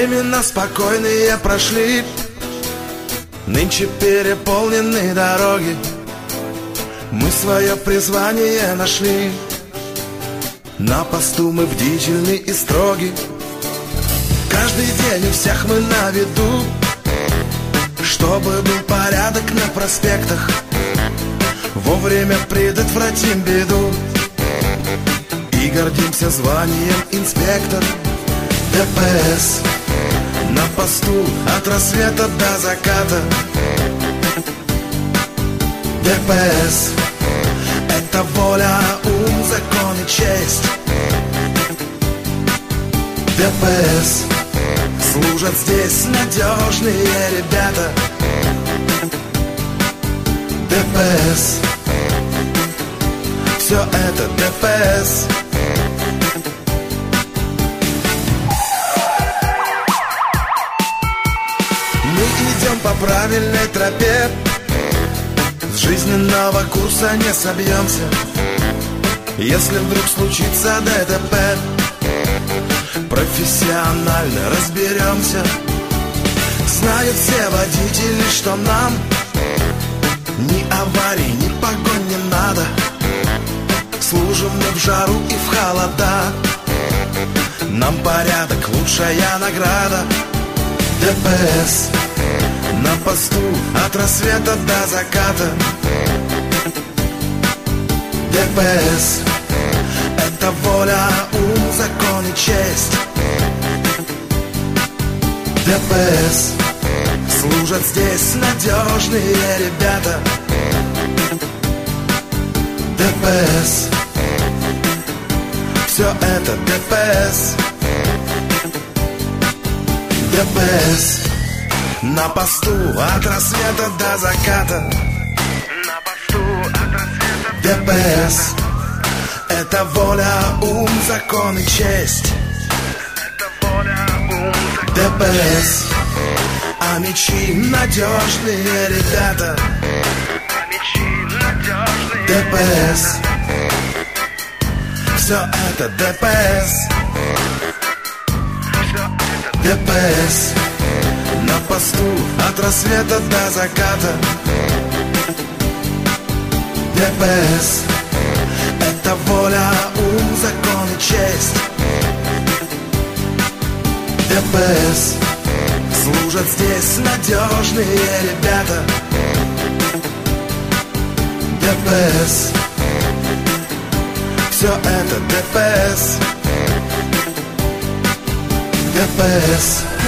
Времена спокойные прошли, нынче переполнены дороги. Мы свое призвание нашли, на посту мы бдительны и строги. Каждый день у всех мы на виду, чтобы был порядок на проспектах. Вовремя предотвратим беду и гордимся званием инспектор. ДПС на посту от рассвета до заката. ДПС — это воля, ум, закон и честь. ДПС — служат здесь надежные ребята. ДПС — все это ДПС. Мы идем по правильной тропе, с жизненного курса не собьемся. Если вдруг случится ДТП, профессионально разберемся. Знают все водители, что нам ни аварий, ни погонь не надо. Служим мы в жару и в холода, нам порядок лучшая награда. ДПС на посту от рассвета до заката. ДПС — это воля, ум, закон и честь. ДПС — служат здесь надежные ребята. ДПС — все это ДПС. ДПС на посту от рассвета до заката. На посту от рассвета до ДПС — это воля, ум, закон и честь. Это воля, ум, закон. ДПС, а мечи надежные ребята. А мечи надежные. ДПС, все это ДПС. Все это ДПС на посту от рассвета до заката. ДПС — это воля, ум, закон и честь. ДПС — служат здесь надежные ребята. ДПС — все это ДПС. ДПС.